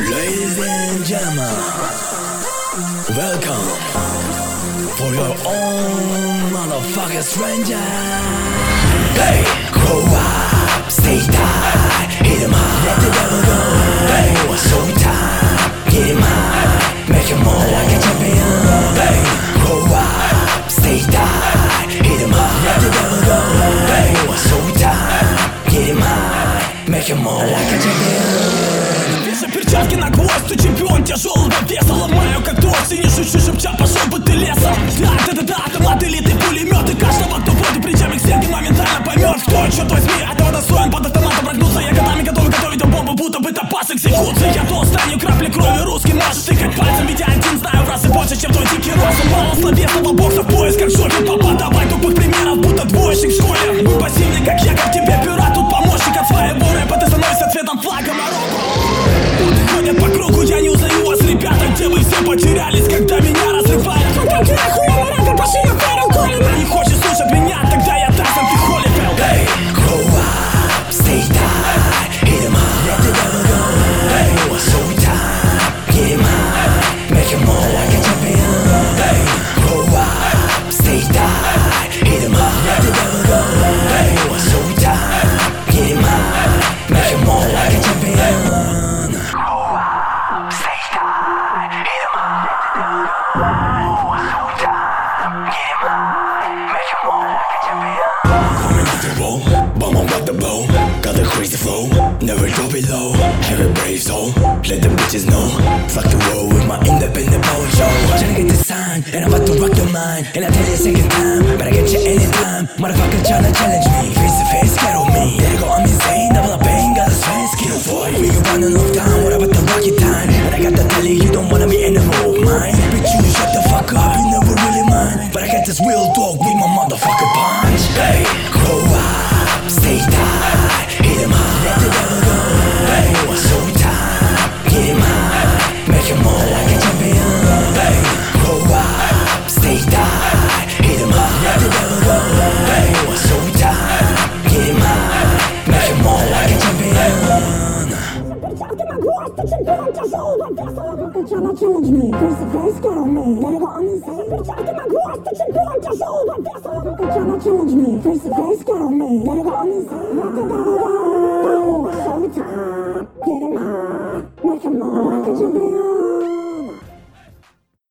Ladies and gentlemen, welcome for your own motherfucking stranger. Hey, grow up, stay tight, hit 'em high, let the devil go. Hey, showtime, get him high, make him more like a champion. Hey, grow up, stay tight, hit 'em high, let the devil go. Hey, showtime, get him high, make him more like a champion. Перчатки на гвоздь, ты чемпион тяжелого веса. Ломаю как трос и не шучу, шепча, пошел бы ты лесом. Да, автоматы, элиты, пулеметы. Каждого, кто вроде причами к стенке, моментально поймет, кто, черт возьми, этого достоин. Под автоматом прогнуться, я годами готов готовить бомбу, будто бы топаз экзекуции. Я толстанию капли крови, русский можешь тыкать пальцем, ведь я один знаю в разы больше, чем твой дикий рост. Мало словесного бокса в поисках шоки, папа, давай тупых примеров, будто двоечник в школе. Вы пассивный, как я, как тебе пират, тут помощник от своего рэпа, ты становишься цветом флага Марокко. Ходят по кругу, я не узнаю вас, ребята. Где вы все потерялись, когда меня разрывают? Как охуенно рэпер, пошли на пару колено. Не хочешь слушать меня, тогда я Тарзан, ты Холлифилд. Hey, grow up, stay tight, hit 'em high, let the devil go. Hey, showtime, get him high, make him more like a champion. Hey, grow up, stay tight, hit 'em high, let the devil go. Hey, showtime, get him high, make him more like a champion. Bomb about the blow, got a crazy flow, never drop it low, have a brave soul, let the bitches know, fuck the world with my independent power show. Tryna get the sign, and I'm about to rock your mind, and I tell you a second time, but I get you anytime, motherfucker tryna challenge me, face to face, get on me, let it go, I'm insane, double up pain, got a strength, skill for it, we can run in lockdown, what about the rocket time, and I got to tell you, you don't wanna be in the road, mine, bitch you shut the fuck up, you never really mind, but I got this real talk with my motherfucker punch. Hey, grow up, stay tight, hit 'em high, let the devil go. Hey, showtime, get him high, make him more like a champion. Hey, grow up, stay tight, hit 'em high, let the devil go. Hey, showtime, get him high, make him more like a champion. Перчатки на гвоздь, ты чемпион тяжелого веса. Ловко tryna challenge me, face to face, get on me, let it go, I'm insane. Перчатки на гвоздь, ты чемпион тяжелого веса. Ловко tryna challenge me, face to face, get on me, let it go, I'm insane. Let the devil go, showtime, get him high, make him more like a champion.